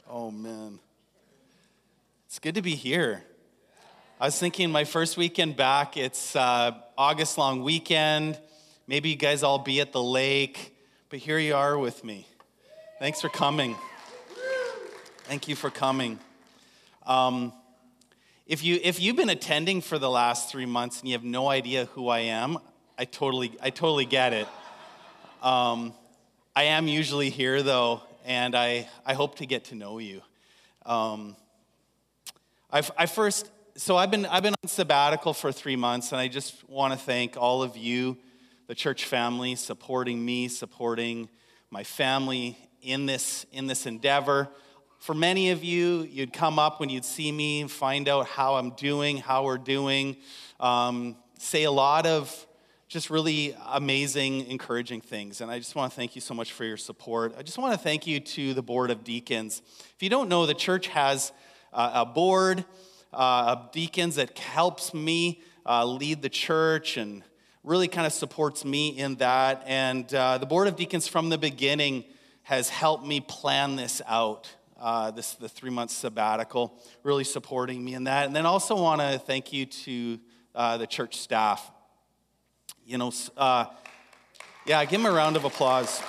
Oh, man. It's good to be here. I was thinking my first weekend back, it's August long weekend. Maybe you guys all be at the lake, but here you are with me. Thanks for coming. Thank you for coming. If you've been attending for the last 3 months and you have no idea who I am, I totally get it. I am usually here though, and I hope to get to know you. I've been on sabbatical for 3 months, and I just want to thank all of you, the church family, supporting me, supporting my family in this endeavor. For many of you, you'd come up when you'd see me, find out how I'm doing, how we're doing, say a lot of just really amazing, encouraging things. And I just want to thank you so much for your support. I just want to thank you to the Board of Deacons. If you don't know, the church has a board of deacons that helps me lead the church and really kind of supports me in that. And the Board of Deacons from the beginning has helped me plan this out, the 3-month sabbatical, really supporting me in that. And then also want to thank you to the church staff. Give them a round of applause.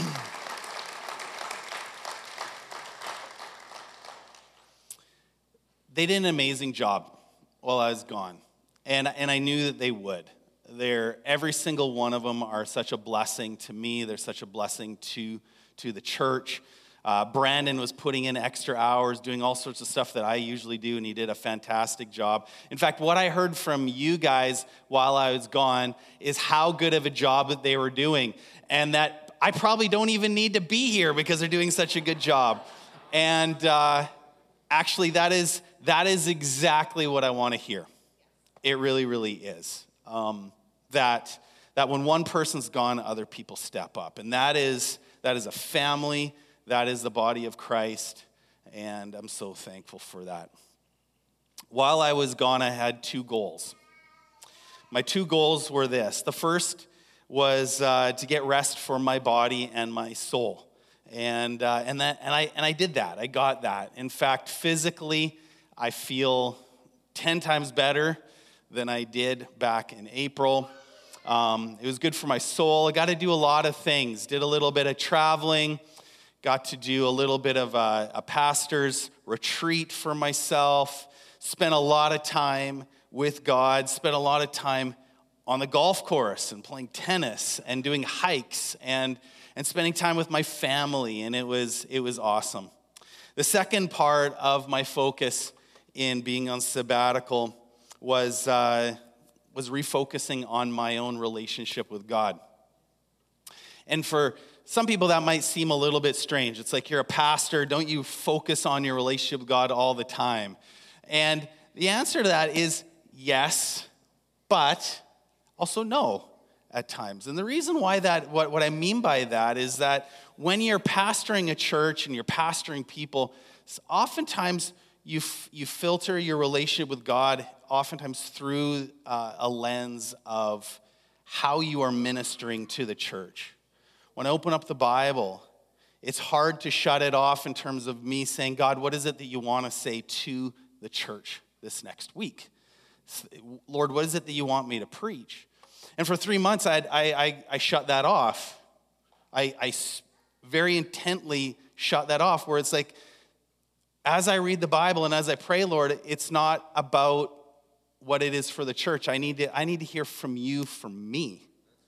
They did an amazing job while I was gone, and I knew that they would. Every single one of them are such a blessing to me. They're such a blessing to the church. Brandon was putting in extra hours, doing all sorts of stuff that I usually do, and he did a fantastic job. In fact, what I heard from you guys while I was gone is how good of a job that they were doing, and that I probably don't even need to be here because they're doing such a good job. And actually, that is exactly what I want to hear. It really, really is. That when one person's gone, other people step up, and that is a family. That is the body of Christ, and I'm so thankful for that. While I was gone, I had 2 goals. My 2 goals were this. The first was to get rest for my body and my soul, and I did that. I got that. In fact, physically, I feel 10 times better than I did back in April. It was good for my soul. I got to do a lot of things. Did a little bit of traveling. Got to do a little bit of a pastor's retreat for myself, spent a lot of time with God, spent a lot of time on the golf course and playing tennis and doing hikes and spending time with my family, and it was awesome. The second part of my focus in being on sabbatical was refocusing on my own relationship with God. And for some people, that might seem a little bit strange. It's like, you're a pastor, don't you focus on your relationship with God all the time? And the answer to that is yes, but also no at times. And the reason why what I mean by that is that when you're pastoring a church and you're pastoring people, oftentimes you filter your relationship with God oftentimes through a lens of how you are ministering to the church. When I open up the Bible, it's hard to shut it off in terms of me saying, God, what is it that you want to say to the church this next week? Lord, what is it that you want me to preach? And for 3 months, I shut that off. I very intently shut that off, where it's like, as I read the Bible and as I pray, Lord, it's not about what it is for the church. I need to hear from you, from me,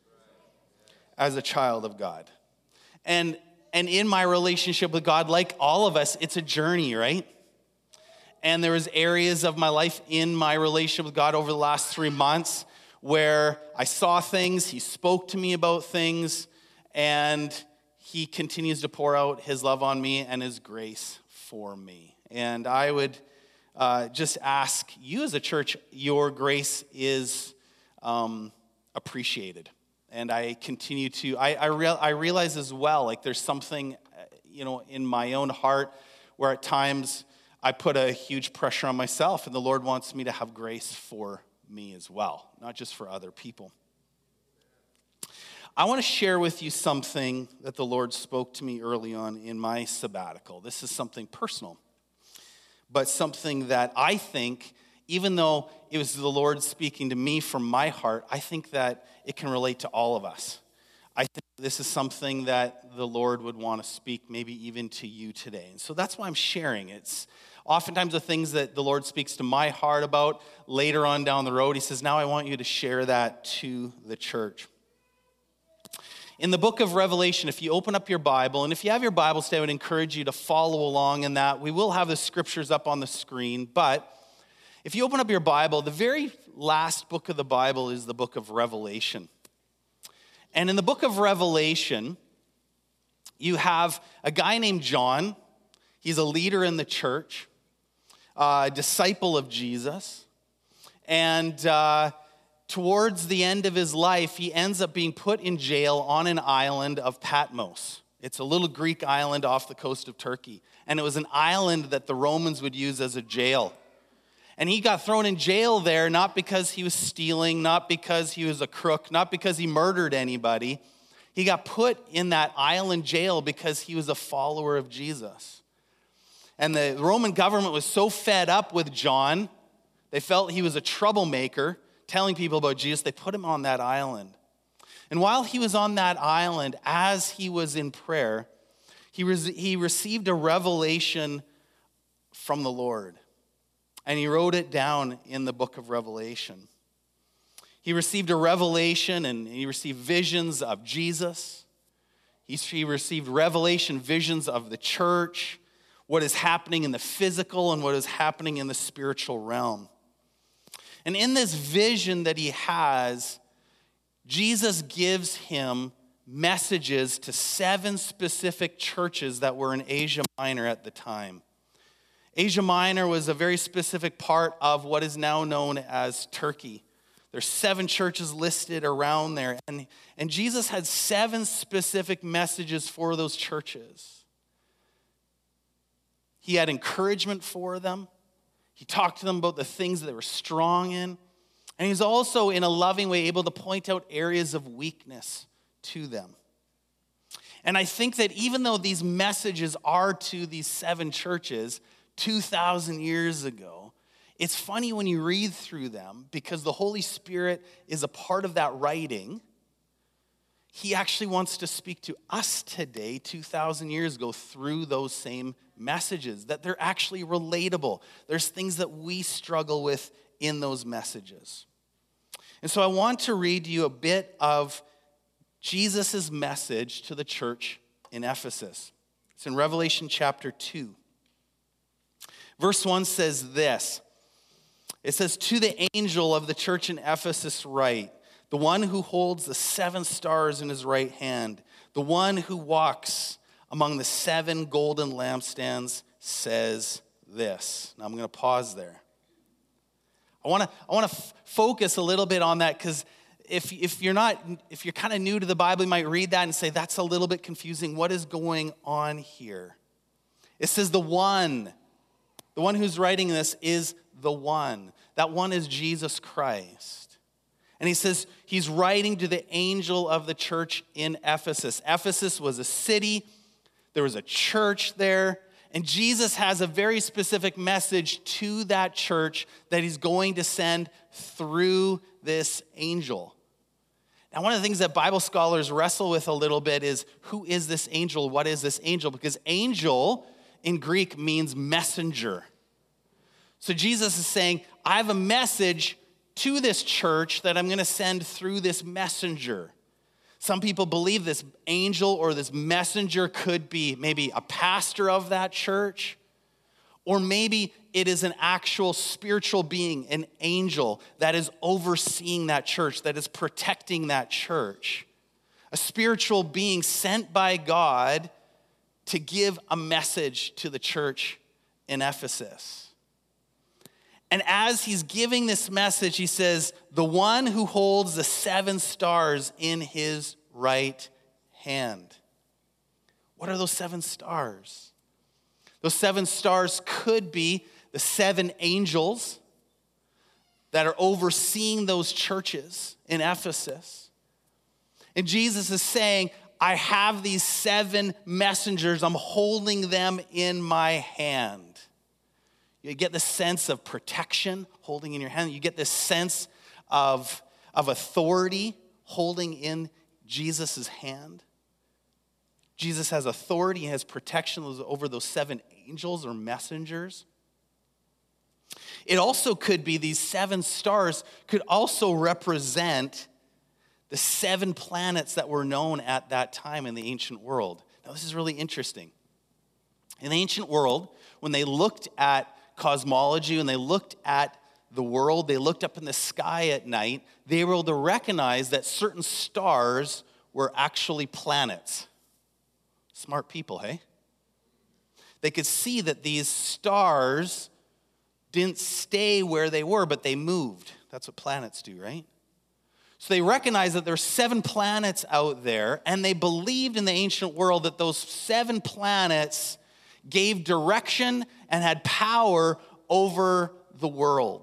as a child of God. And in my relationship with God, like all of us, it's a journey, right? And there was areas of my life in my relationship with God over the last 3 months where I saw things, he spoke to me about things, and he continues to pour out his love on me and his grace for me. And I would just ask you as a church, your grace is appreciated. And I continue to, I realize as well, like there's something, in my own heart where at times I put a huge pressure on myself, and the Lord wants me to have grace for me as well, not just for other people. I want to share with you something that the Lord spoke to me early on in my sabbatical. This is something personal, but something that I think, even though it was the Lord speaking to me from my heart, I think that it can relate to all of us. I think this is something that the Lord would want to speak maybe even to you today. And so that's why I'm sharing. It's oftentimes the things that the Lord speaks to my heart about later on down the road. He says, now I want you to share that to the church. In the book of Revelation, if you open up your Bible, and if you have your Bible today, I would encourage you to follow along in that. We will have the scriptures up on the screen, but if you open up your Bible, the very last book of the Bible is the book of Revelation. And in the book of Revelation, you have a guy named John. He's a leader in the church, a disciple of Jesus. And towards the end of his life, he ends up being put in jail on an island of Patmos. It's a little Greek island off the coast of Turkey. And it was an island that the Romans would use as a jail. And he got thrown in jail there, not because he was stealing, not because he was a crook, not because he murdered anybody. He got put in that island jail because he was a follower of Jesus. And the Roman government was so fed up with John, they felt he was a troublemaker, telling people about Jesus, they put him on that island. And while he was on that island, as he was in prayer, he received a revelation from the Lord. And he wrote it down in the book of Revelation. He received a revelation and he received visions of Jesus. He received revelation visions of the church, what is happening in the physical and what is happening in the spiritual realm. And in this vision that he has, Jesus gives him messages to 7 specific churches that were in Asia Minor at the time. Asia Minor was a very specific part of what is now known as Turkey. There's 7 churches listed around there. And Jesus had 7 specific messages for those churches. He had encouragement for them. He talked to them about the things that they were strong in. And he was also, in a loving way, able to point out areas of weakness to them. And I think that even though these messages are to these 7 churches 2,000 years ago, it's funny when you read through them because the Holy Spirit is a part of that writing. He actually wants to speak to us today, 2,000 years ago, through those same messages, that they're actually relatable. There's things that we struggle with in those messages. And so I want to read you a bit of Jesus' message to the church in Ephesus. It's in Revelation chapter 2. Verse 1 says this. It says, "To the angel of the church in Ephesus write, the one who holds the 7 stars in his right hand, the one who walks among the 7 golden lampstands says this." Now I'm going to pause there. I want to focus a little bit on that because if you're kind of new to the Bible, you might read that and say, that's a little bit confusing. What is going on here? It says the one who's writing this is the one. That one is Jesus Christ. And he says he's writing to the angel of the church in Ephesus. Ephesus was a city. There was a church there. And Jesus has a very specific message to that church that he's going to send through this angel. Now, one of the things that Bible scholars wrestle with a little bit is, who is this angel? What is this angel? Because angel in Greek means messenger. So Jesus is saying, I have a message to this church that I'm going to send through this messenger. Some people believe this angel or this messenger could be maybe a pastor of that church, or maybe it is an actual spiritual being, an angel that is overseeing that church, that is protecting that church. A spiritual being sent by God to give a message to the church in Ephesus. And as he's giving this message, he says, the one who holds the 7 stars in his right hand. What are those 7 stars? Those 7 stars could be the 7 angels that are overseeing those churches in Ephesus. And Jesus is saying, I have these 7 messengers. I'm holding them in my hand. You get the sense of protection holding in your hand. You get this sense of authority holding in Jesus' hand. Jesus has authority, he has protection over those 7 angels or messengers. It also could be these 7 stars could also represent the 7 planets that were known at that time in the ancient world. Now, this is really interesting. In the ancient world, when they looked at cosmology, when they looked at the world, they looked up in the sky at night, they were able to recognize that certain stars were actually planets. Smart people, hey? They could see that these stars didn't stay where they were, but they moved. That's what planets do, right? So they recognized that there were 7 planets out there, and they believed in the ancient world that those 7 planets gave direction and had power over the world.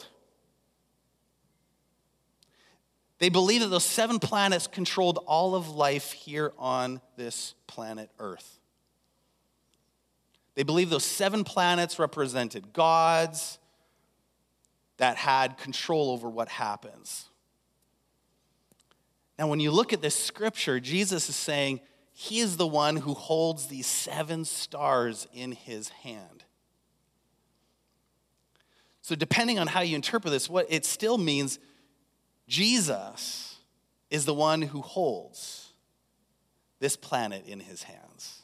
They believed that those 7 planets controlled all of life here on this planet Earth. They believed those 7 planets represented gods that had control over what happens. Now, when you look at this scripture, Jesus is saying he is the one who holds these 7 stars in his hand. So depending on how you interpret this, what it still means, Jesus is the one who holds this planet in his hands.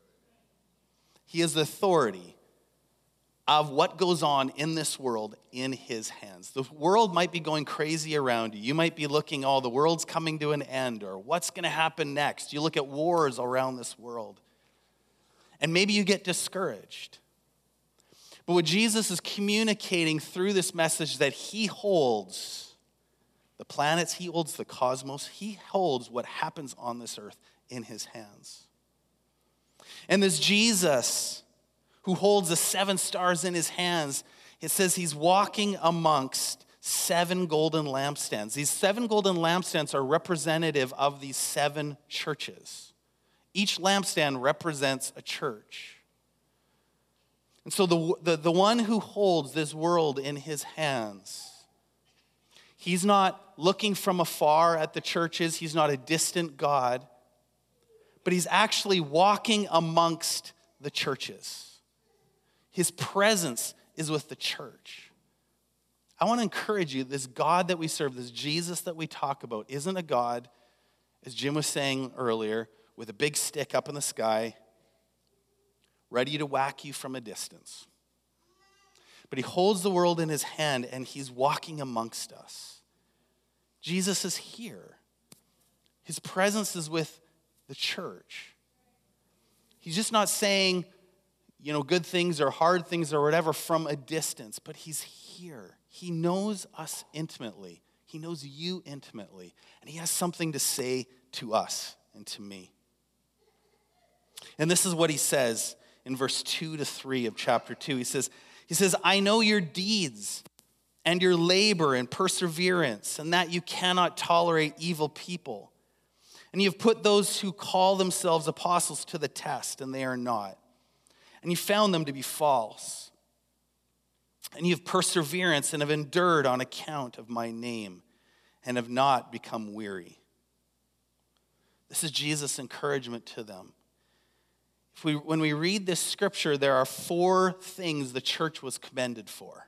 He has the authority of what goes on in this world in his hands. The world might be going crazy around you. You might be looking, the world's coming to an end, or what's going to happen next? You look at wars around this world, and maybe you get discouraged. But what Jesus is communicating through this message that he holds the planets, he holds the cosmos, he holds what happens on this earth in his hands. And this Jesus who holds the 7 stars in his hands, it says he's walking amongst 7 golden lampstands. These 7 golden lampstands are representative of these 7 churches. Each lampstand represents a church. And so the one who holds this world in his hands, he's not looking from afar at the churches. He's not a distant God, but he's actually walking amongst the churches. His presence is with the church. I want to encourage you, this God that we serve, this Jesus that we talk about, isn't a God, as Jim was saying earlier, with a big stick up in the sky, ready to whack you from a distance. But he holds the world in his hand, and he's walking amongst us. Jesus is here. His presence is with the church. He's just not saying, good things or hard things or whatever from a distance, but he's here. He knows us intimately. He knows you intimately, and he has something to say to us and to me. And this is what he says in verse 2-3 of chapter 2. He says, I know your deeds and your labor and perseverance, and that you cannot tolerate evil people. And you've put those who call themselves apostles to the test, and they are not. And you found them to be false. And you have perseverance and have endured on account of my name and have not become weary. This is Jesus' encouragement to them. When we read this scripture, there are 4 things the church was commended for.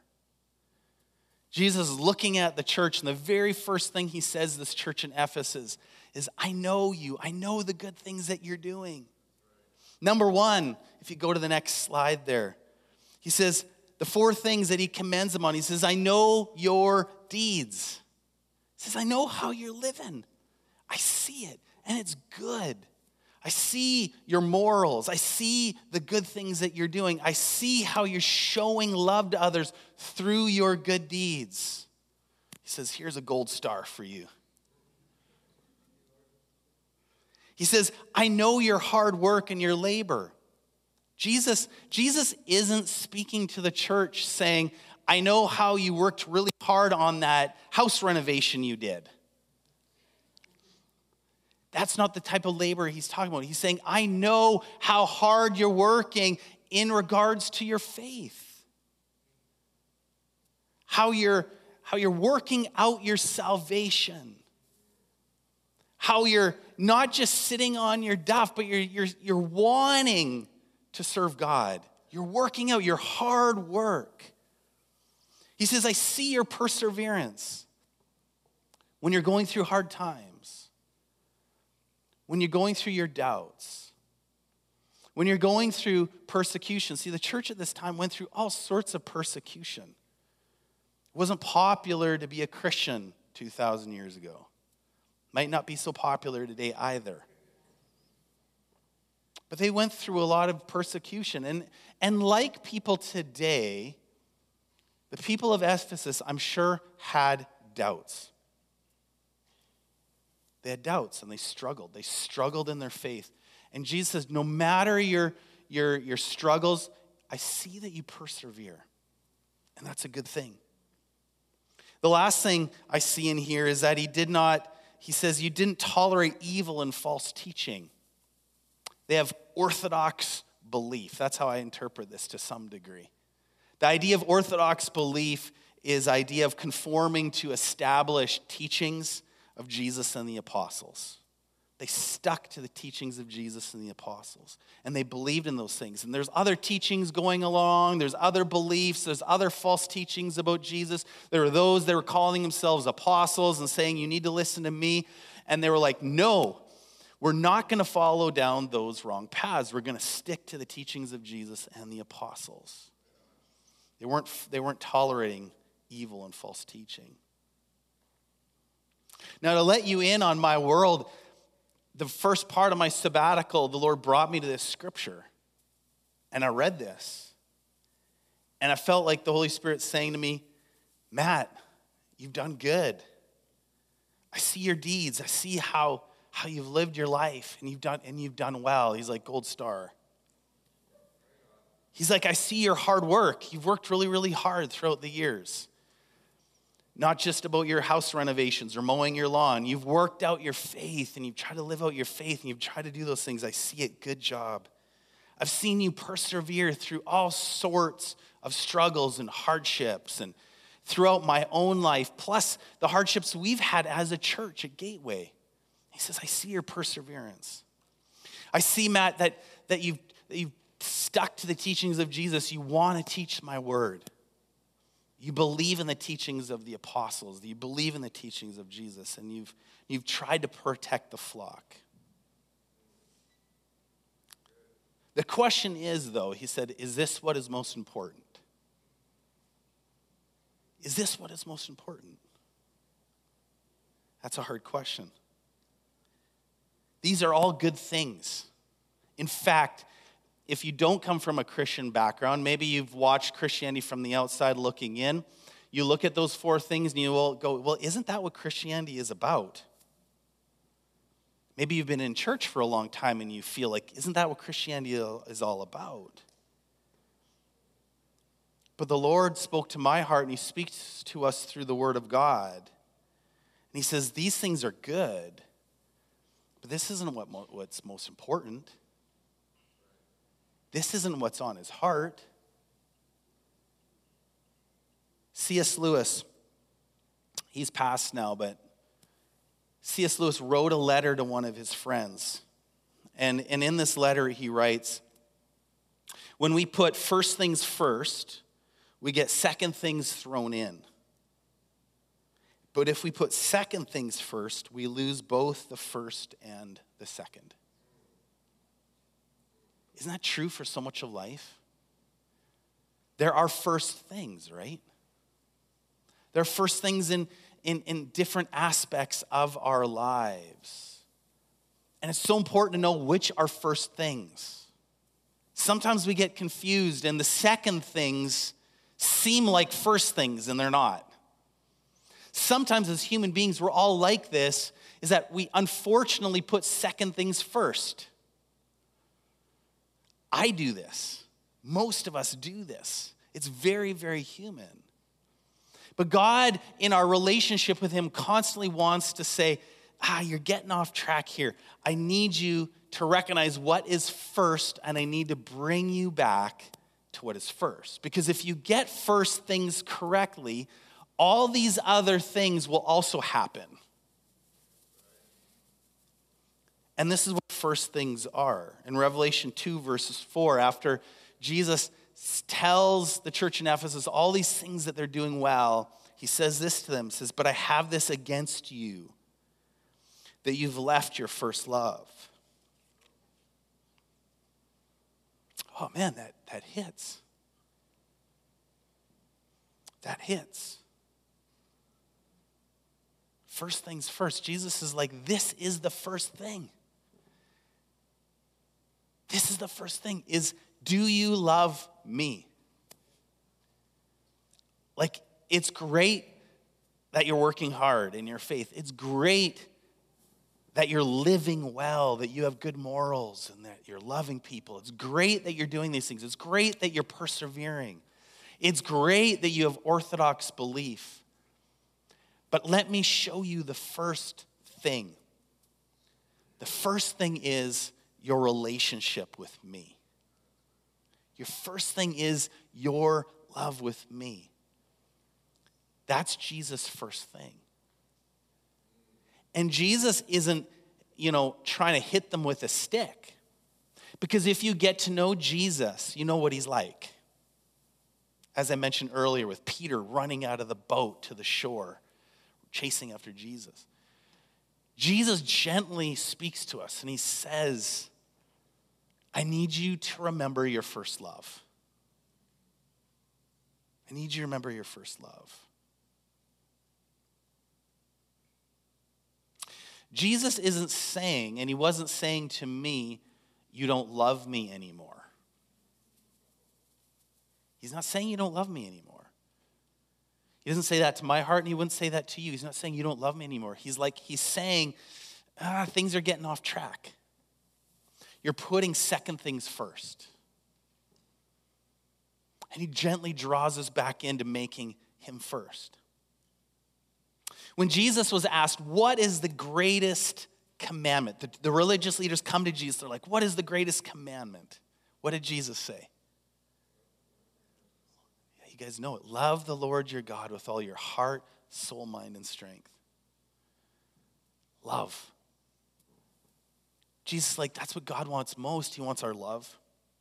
Jesus is looking at the church, and the very first thing he says to this church in Ephesus is, I know you. I know the good things that you're doing. Number 1, if you go to the next slide there, he says the 4 things that he commends them on. He says, I know your deeds. He says, I know how you're living. I see it, and it's good. I see your morals. I see the good things that you're doing. I see how you're showing love to others through your good deeds. He says, here's a gold star for you. He says, I know your hard work and your labor. Jesus isn't speaking to the church saying, I know how you worked really hard on that house renovation you did. That's not the type of labor he's talking about. He's saying, I know how hard you're working in regards to your faith. How you're working out your salvation. How you're not just sitting on your duff, but you're wanting to serve God. You're working out your hard work. He says, I see your perseverance when you're going through hard times, when you're going through your doubts, when you're going through persecution. See, the church at this time went through all sorts of persecution. It wasn't popular to be a Christian 2,000 years ago. Might not be so popular today either. But they went through a lot of persecution. And like people today, the people of Ephesus, I'm sure, had doubts. They had doubts and they struggled. They struggled in their faith. And Jesus says, no matter your struggles, I see that you persevere. And that's a good thing. The last thing I see in here is that he says, you didn't tolerate evil and false teaching. They have orthodox belief. That's how I interpret this to some degree. The idea of orthodox belief is idea of conforming to established teachings of Jesus and the apostles. They stuck to the teachings of Jesus and the apostles, and they believed in those things. And there's other teachings going along. There's other beliefs. There's other false teachings about Jesus. There are those that were calling themselves apostles and saying, you need to listen to me. And they were like, no, we're not going to follow down those wrong paths. We're going to stick to the teachings of Jesus and the apostles. They weren't tolerating evil and false teaching. Now, to let you in on my world, the first part of my sabbatical, the Lord brought me to this scripture. And I read this. And I felt like the Holy Spirit saying to me, Matt, you've done good. I see your deeds. I see how you've lived your life, and you've done well. He's like, gold star. He's like, I see your hard work. You've worked really, really hard throughout the years. Not just about your house renovations or mowing your lawn. You've worked out your faith, and you've tried to live out your faith, and you've tried to do those things. I see it. Good job. I've seen you persevere through all sorts of struggles and hardships and throughout my own life, plus the hardships we've had as a church at Gateway. He says, I see your perseverance. I see, Matt, that you've stuck to the teachings of Jesus. You want to teach my word. You believe in the teachings of the apostles. You believe in the teachings of Jesus, and you've tried to protect the flock. The question is, though, he said, is this what is most important? Is this what is most important? That's a hard question. These are all good things. In fact, if you don't come from a Christian background, maybe you've watched Christianity from the outside looking in, you look at those four things and you will go, well, isn't that what Christianity is about? Maybe you've been in church for a long time and you feel like, isn't that what Christianity is all about? But the Lord spoke to my heart, and he speaks to us through the word of God. And he says, these things are good, but this isn't what's most important. This isn't what's on his heart. C.S. Lewis, he's passed now, but C.S. Lewis wrote a letter to one of his friends. And in this letter he writes, when we put first things first, we get second things thrown in. But if we put second things first, we lose both the first and the second. Isn't that true for so much of life? There are first things, right? There are first things in different aspects of our lives. And it's so important to know which are first things. Sometimes we get confused, and the second things seem like first things, and they're not. Sometimes as human beings, we're all like this, is that we unfortunately put second things first. I do this. Most of us do this. It's very, very human. But God, in our relationship with him, constantly wants to say, you're getting off track here. I need you to recognize what is first, and I need to bring you back to what is first. Because if you get first things correctly, all these other things will also happen. And this is what first things are. In Revelation 2, verses 4, after Jesus tells the church in Ephesus all these things that they're doing well, he says this to them, says, but I have this against you, that you've left your first love. Oh man, that hits. That hits. First things first. Jesus is like, this is the first thing. This is the first thing, is do you love me? Like, it's great that you're working hard in your faith. It's great that you're living well, that you have good morals, and that you're loving people. It's great that you're doing these things. It's great that you're persevering. It's great that you have orthodox belief. But let me show you the first thing. The first thing is your relationship with me. Your first thing is your love with me. That's Jesus' first thing. And Jesus isn't, trying to hit them with a stick. Because if you get to know Jesus, you know what he's like. As I mentioned earlier with Peter running out of the boat to the shore, chasing after Jesus. Jesus gently speaks to us and he says, I need you to remember your first love. I need you to remember your first love. Jesus isn't saying, and he wasn't saying to me, you don't love me anymore. He's not saying you don't love me anymore. He doesn't say that to my heart, and he wouldn't say that to you. He's not saying you don't love me anymore. He's saying, things are getting off track. You're putting second things first. And he gently draws us back into making him first. When Jesus was asked, what is the greatest commandment? The religious leaders come to Jesus. They're like, what is the greatest commandment? What did Jesus say? Yeah, you guys know it. Love the Lord your God with all your heart, soul, mind, and strength. Love. Jesus, that's what God wants most. He wants our love.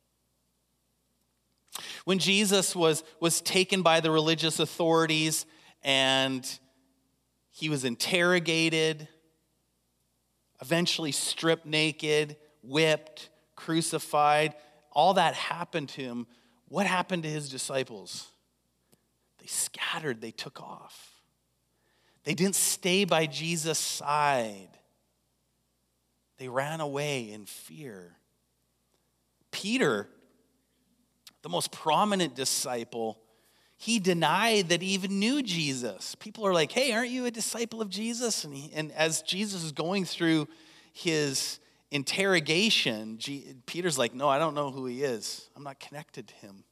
When Jesus was taken by the religious authorities and he was interrogated, eventually stripped naked, whipped, crucified. All that happened to him. What happened to his disciples? They scattered, they took off. They didn't stay by Jesus' side. They ran away in fear. Peter, the most prominent disciple, he denied that he even knew Jesus. People are like, hey, aren't you a disciple of Jesus? And as Jesus is going through his interrogation, Peter's like, no, I don't know who he is. I'm not connected to him.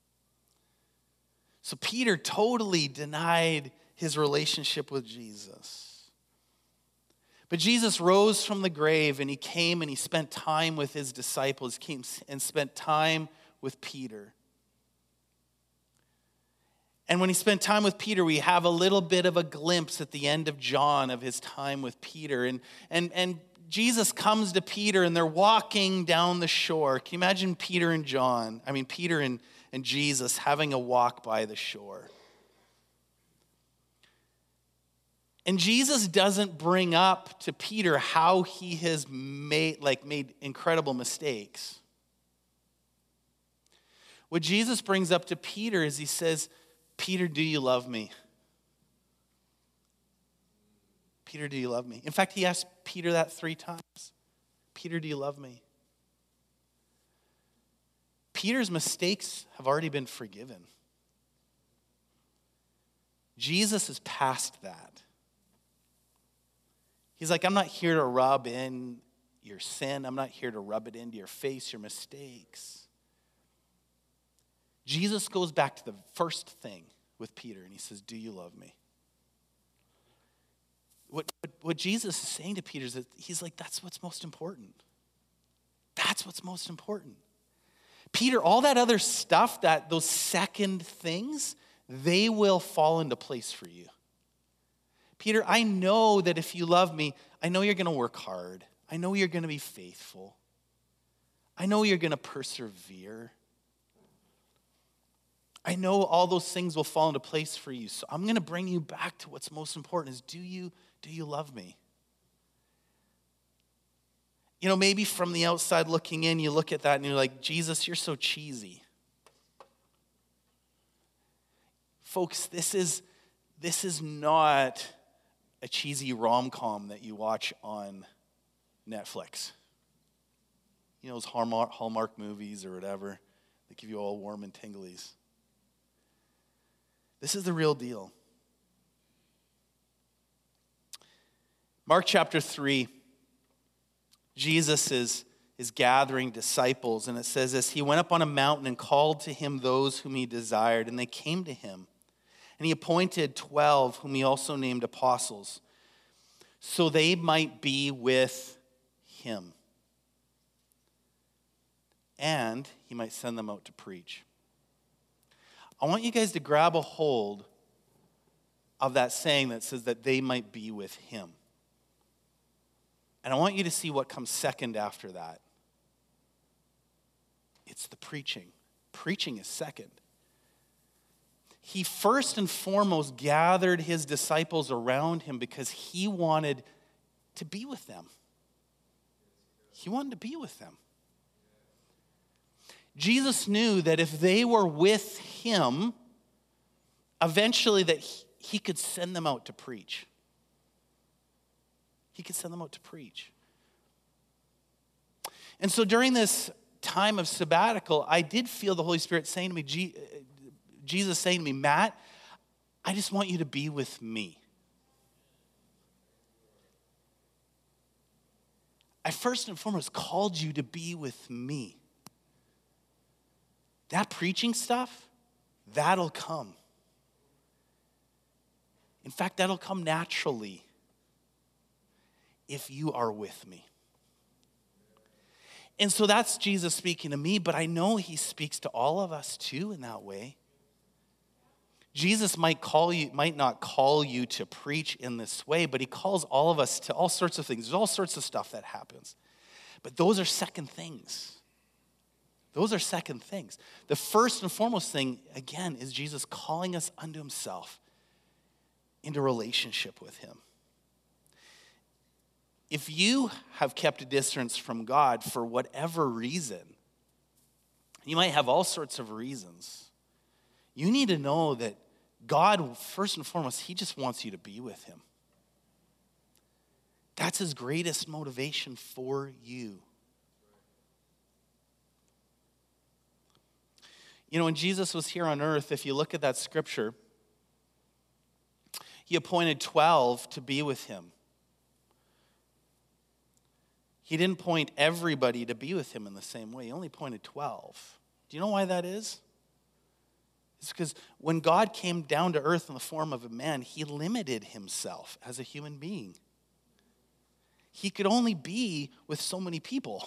So Peter totally denied his relationship with Jesus. But Jesus rose from the grave and he came and he spent time with his disciples, came and spent time with Peter. And when he spent time with Peter, we have a little bit of a glimpse at the end of John of his time with Peter. And Jesus comes to Peter and they're walking down the shore. Can you imagine Peter and Jesus having a walk by the shore? And Jesus doesn't bring up to Peter how he has made incredible mistakes. What Jesus brings up to Peter is he says, Peter, do you love me? Peter, do you love me? In fact, he asked Peter that 3 times. Peter, do you love me? Peter's mistakes have already been forgiven. Jesus is past that. He's like, I'm not here to rub in your sin. I'm not here to rub it into your face, your mistakes. Jesus goes back to the first thing with Peter and he says, do you love me? What Jesus is saying to Peter is that he's like, that's what's most important. That's what's most important. Peter, all that other stuff, those second things, they will fall into place for you. Peter, I know that if you love me, I know you're going to work hard. I know you're going to be faithful. I know you're going to persevere. I know all those things will fall into place for you. So I'm going to bring you back to what's most important is, do you love me? You know, maybe from the outside looking in, you look at that and you're like, Jesus, you're so cheesy. Folks, this is not a cheesy rom-com that you watch on Netflix. You know, those Hallmark movies or whatever that give you all warm and tinglies. This is the real deal. Mark chapter 3, Jesus is gathering disciples, and it says this: he went up on a mountain and called to him those whom he desired, and they came to him. And he appointed 12, whom he also named apostles, so they might be with him, and he might send them out to preach. I want you guys to grab a hold of that saying that says that they might be with him. And I want you to see what comes second after that. It's the preaching. Preaching is second. He first and foremost gathered his disciples around him because he wanted to be with them. He wanted to be with them. Jesus knew that if they were with him, eventually that he could send them out to preach. He could send them out to preach. And so during this time of sabbatical, I did feel the Holy Spirit saying to me, Jesus saying to me, Matt, I just want you to be with me. I first and foremost called you to be with me. That preaching stuff, that'll come. In fact, that'll come naturally if you are with me. And so that's Jesus speaking to me, but I know he speaks to all of us too in that way. Jesus might not call you to preach in this way, but he calls all of us to all sorts of things. There's all sorts of stuff that happens. But those are second things. Those are second things. The first and foremost thing, again, is Jesus calling us unto himself, into relationship with him. If you have kept a distance from God for whatever reason, you might have all sorts of reasons. You need to know that God, first and foremost, he just wants you to be with him. That's his greatest motivation for you. You know, when Jesus was here on earth, if you look at that scripture, he appointed 12 to be with him. He didn't point everybody to be with him in the same way. He only appointed 12. Do you know why that is? It's because when God came down to earth in the form of a man, he limited himself as a human being. He could only be with so many people.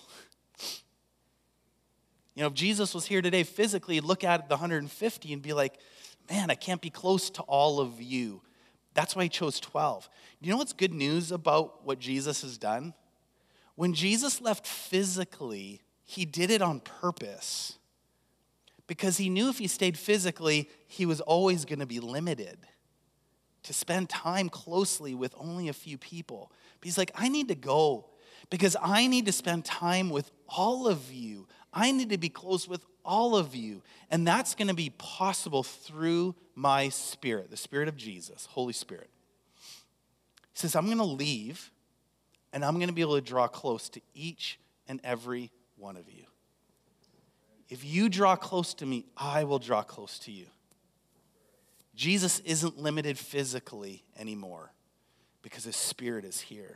You know, if Jesus was here today physically, he'd look at the 150 and be like, man, I can't be close to all of you. That's why he chose 12. You know what's good news about what Jesus has done? When Jesus left physically, he did it on purpose. Because he knew if he stayed physically, he was always going to be limited to spend time closely with only a few people. But he's like, I need to go because I need to spend time with all of you. I need to be close with all of you. And that's going to be possible through my Spirit, the Spirit of Jesus, Holy Spirit. He says, I'm going to leave and I'm going to be able to draw close to each and every one of you. If you draw close to me, I will draw close to you. Jesus isn't limited physically anymore because his Spirit is here.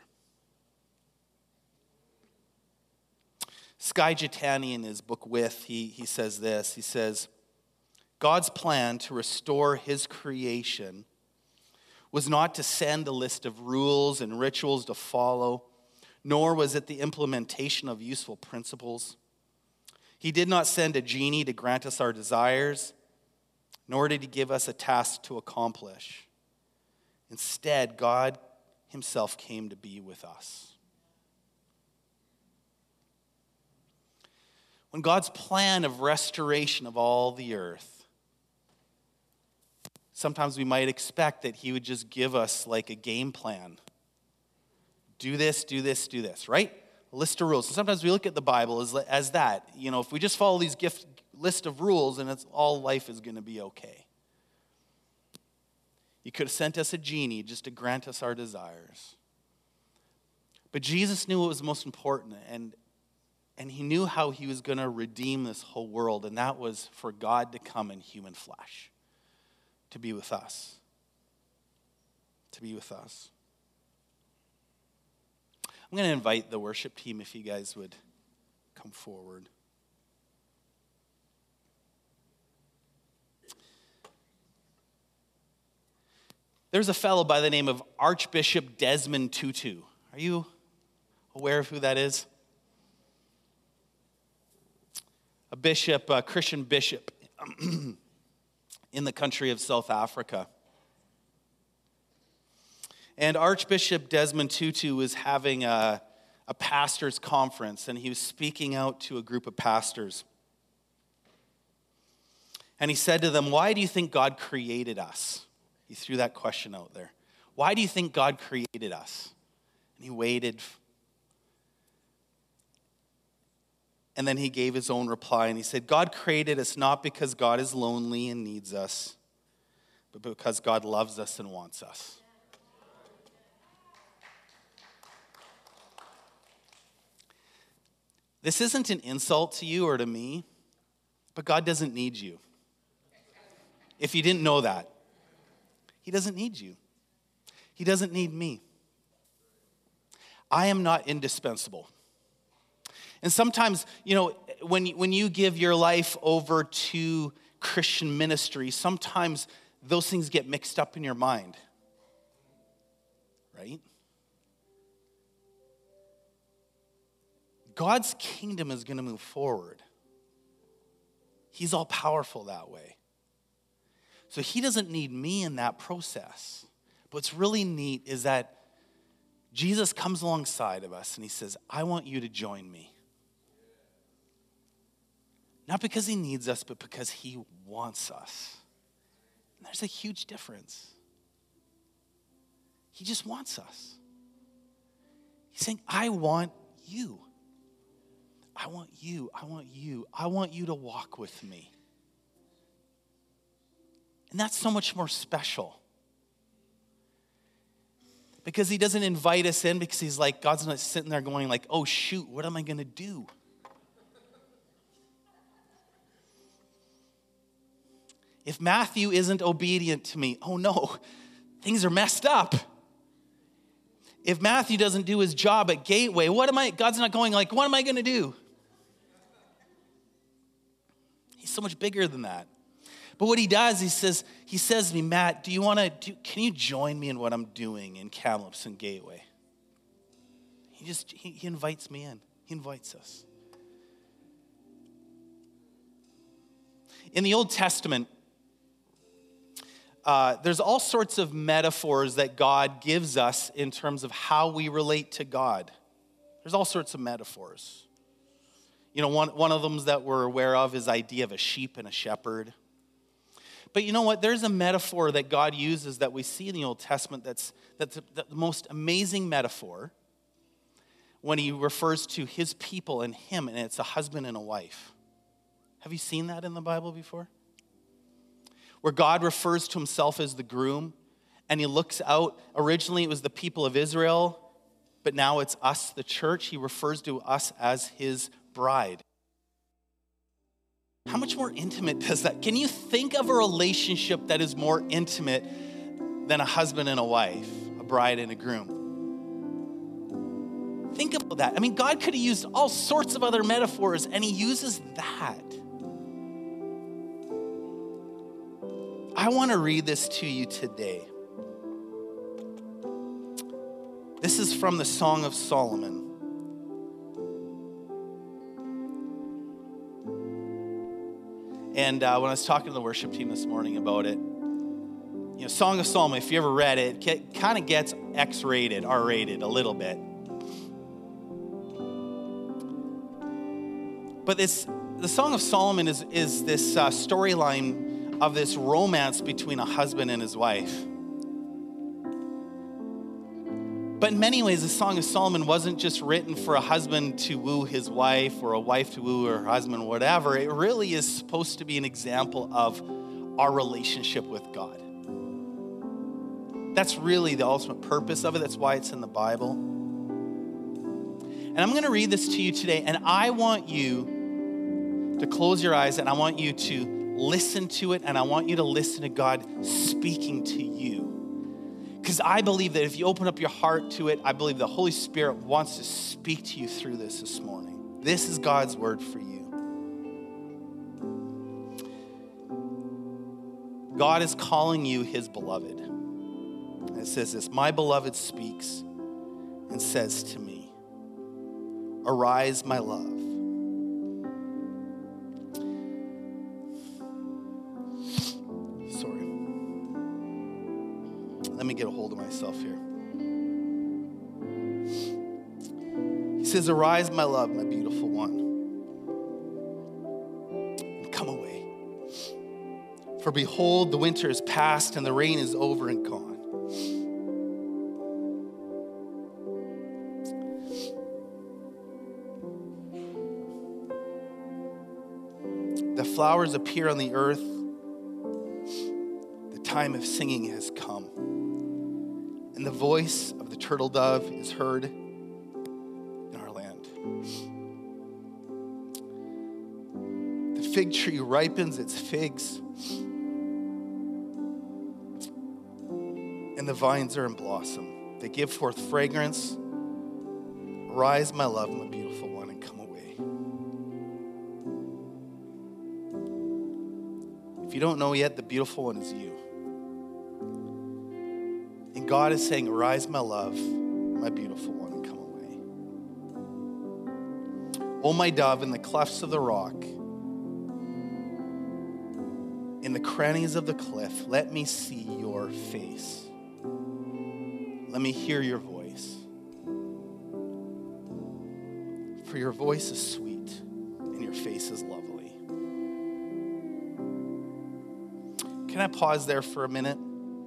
Skye Jethani, in his book With, he says this. He says, God's plan to restore his creation was not to send a list of rules and rituals to follow, nor was it the implementation of useful principles. He did not send a genie to grant us our desires, nor did he give us a task to accomplish. Instead, God himself came to be with us. When God's plan of restoration of all the earth, sometimes we might expect that he would just give us like a game plan. Do this, do this, do this, right? A list of rules. And sometimes we look at the Bible as that. You know, if we just follow these list of rules, and all life is going to be okay. You could have sent us a genie just to grant us our desires. But Jesus knew what was most important, and he knew how he was going to redeem this whole world, and that was for God to come in human flesh, to be with us. To be with us. I'm going to invite the worship team if you guys would come forward. There's a fellow by the name of Archbishop Desmond Tutu. Are you aware of who that is? A bishop, a Christian bishop in the country of South Africa. And Archbishop Desmond Tutu was having a pastor's conference, and he was speaking out to a group of pastors. And he said to them, "Why do you think God created us?" He threw that question out there. Why do you think God created us? And he waited. And then he gave his own reply, and he said, "God created us not because God is lonely and needs us, but because God loves us and wants us." This isn't an insult to you or to me, but God doesn't need you. If you didn't know that, he doesn't need you. He doesn't need me. I am not indispensable. And sometimes, you know, when you give your life over to Christian ministry, sometimes those things get mixed up in your mind, right? God's kingdom is going to move forward. He's all powerful that way. So he doesn't need me in that process. But what's really neat is that Jesus comes alongside of us and he says, "I want you to join me." Not because he needs us, but because he wants us. And there's a huge difference. He just wants us. He's saying, "I want you. I want you. I want you. I want you to walk with me." And that's so much more special. Because he doesn't invite us in because he's like, God's not sitting there going like, "Oh shoot, what am I going to do?" If Matthew isn't obedient to me, oh no, things are messed up. If Matthew doesn't do his job at Gateway, God's not going like, "What am I going to do?" He's so much bigger than that. But what he does, he says to me, "Matt, can you join me in what I'm doing in Kamloops and Gateway?" He invites me in. He invites us. In the Old Testament, there's all sorts of metaphors that God gives us in terms of how we relate to God. There's all sorts of metaphors. You know, one of them that we're aware of is the idea of a sheep and a shepherd. But you know what? There's a metaphor that God uses that we see in the Old Testament that's the most amazing metaphor when he refers to his people and him, and it's a husband and a wife. Have you seen that in the Bible before? Where God refers to himself as the groom, and he looks out. Originally, it was the people of Israel, but now it's us, the church. He refers to us as his bride. How much more intimate does that? Can you think of a relationship that is more intimate than a husband and a wife, a bride and a groom? Think about that. I mean, God could have used all sorts of other metaphors, and he uses that. I want to read this to you today. This is from the Song of Solomon. And when I was talking to the worship team this morning about it, Song of Solomon, if you ever read it, it kind of gets X-rated, R-rated a little bit. But the Song of Solomon is this storyline of this romance between a husband and his wife. But in many ways, the Song of Solomon wasn't just written for a husband to woo his wife or a wife to woo her husband, whatever. It really is supposed to be an example of our relationship with God. That's really the ultimate purpose of it. That's why it's in the Bible. And I'm going to read this to you today, and I want you to close your eyes, and I want you to listen to it, and I want you to listen to God speaking to you. Because I believe that if you open up your heart to it, I believe the Holy Spirit wants to speak to you through this morning. This is God's word for you. God is calling you his beloved. And it says this, my beloved speaks and says to me, arise, my love. Let me get a hold of myself here. He says, arise, my love, my beautiful one, and come away. For behold, the winter is past and the rain is over and gone. The flowers appear on the earth. The time of singing has come. And the voice of the turtle dove is heard in our land. The fig tree ripens its figs, and the vines are in blossom. They give forth fragrance. Arise, my love, my beautiful one, and come away. If you don't know yet, the beautiful one is you. And God is saying, arise, my love, my beautiful one, and come away. O my dove, in the clefts of the rock, in the crannies of the cliff, let me see your face. Let me hear your voice. For your voice is sweet, and your face is lovely. Can I pause there for a minute?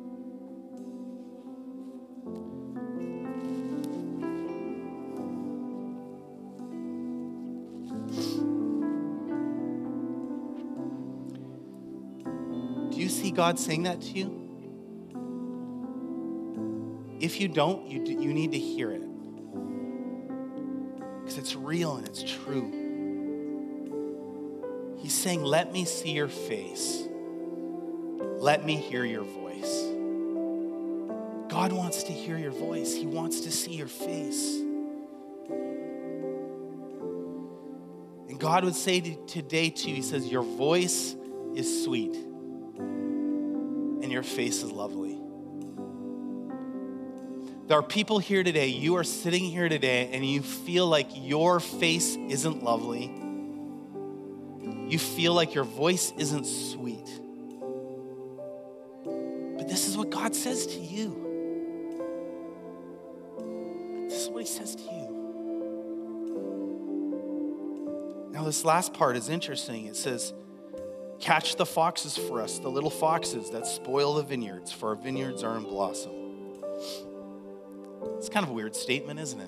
God saying that to you? If you don't, you need to hear it. Because it's real and it's true. He's saying, let me see your face. Let me hear your voice. God wants to hear your voice. He wants to see your face. And God would say today to you, he says, your voice is sweet. And your face is lovely. There are people here today, you are sitting here today and you feel like your face isn't lovely. You feel like your voice isn't sweet. But this is what God says to you. This is what he says to you. Now this last part is interesting. It says, catch the foxes for us, the little foxes that spoil the vineyards, for our vineyards are in blossom. It's kind of a weird statement, isn't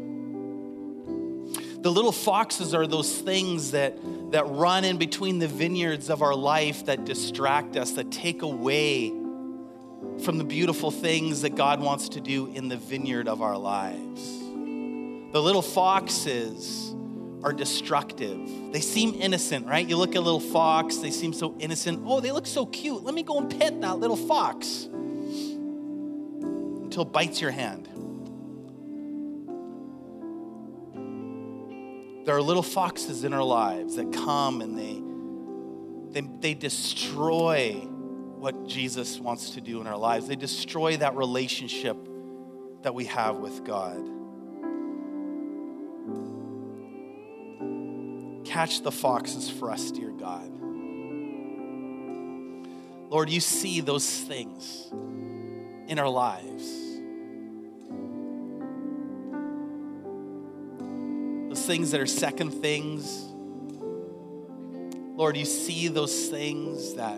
it? The little foxes are those things that run in between the vineyards of our life that distract us, that take away from the beautiful things that God wants to do in the vineyard of our lives. The little foxes are destructive. They seem innocent, right? You look at a little fox, they seem so innocent. Oh, they look so cute. Let me go and pet that little fox. Until it bites your hand. There are little foxes in our lives that come and they destroy what Jesus wants to do in our lives. They destroy that relationship that we have with God. Catch the foxes for us, dear God. Lord, you see those things in our lives. Those things that are second things. Lord, you see those things that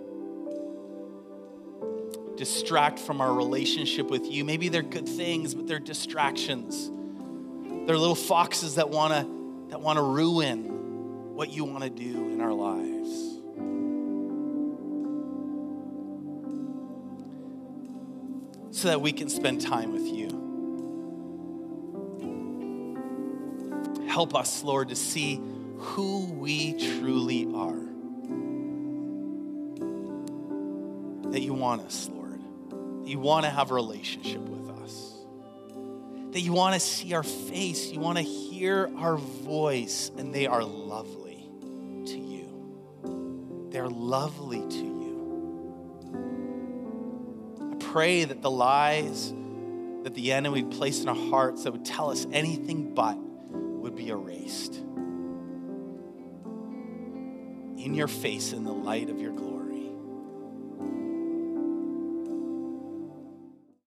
distract from our relationship with you. Maybe they're good things, but they're distractions. They're little foxes that want to ruin what you want to do in our lives. So that we can spend time with you. Help us, Lord, to see who we truly are. That you want us, Lord. That you want to have a relationship with us. That you want to see our face. You want to hear our voice. And they are lovely to you. They're lovely to you. I pray that the lies that the enemy would place in our hearts that would tell us anything but would be erased in your face in the light of your glory.